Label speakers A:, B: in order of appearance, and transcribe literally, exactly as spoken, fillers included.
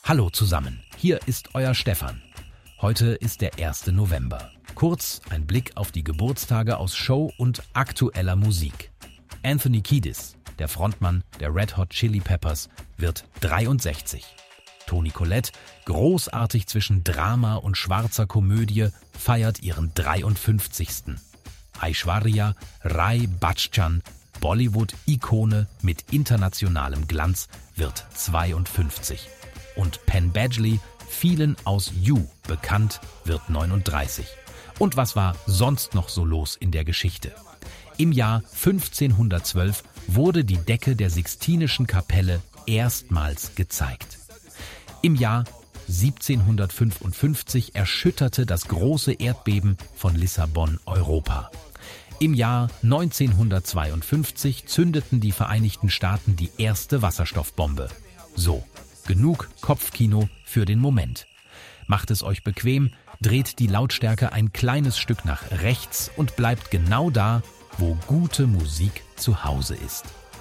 A: Hallo zusammen, hier ist euer Stefan. Heute ist der erste November. Kurz ein Blick auf die Geburtstage aus Show und aktueller Musik. Anthony Kiedis, der Frontmann der Red Hot Chili Peppers, wird dreiundsechzig. Toni Collette, großartig zwischen Drama und schwarzer Komödie, feiert ihren dreiundfünfzigsten. Aishwarya Rai Bachchan, Bollywood-Ikone mit internationalem Glanz, wird zweiundfünfzig. Und Penn Badgley, vielen aus You bekannt, wird neununddreißig. Und was war sonst noch so los in der Geschichte? Im Jahr fünfzehnhundertzwölf wurde die Decke der Sixtinischen Kapelle erstmals gezeigt. Im Jahr siebzehnhundertfünfundfünfzig erschütterte das große Erdbeben von Lissabon Europa. Im Jahr neunzehnhundertzweiundfünfzig zündeten die Vereinigten Staaten die erste Wasserstoffbombe. So, genug Kopfkino für den Moment. Macht es euch bequem, dreht die Lautstärke ein kleines Stück nach rechts und bleibt genau da, wo gute Musik zu Hause ist.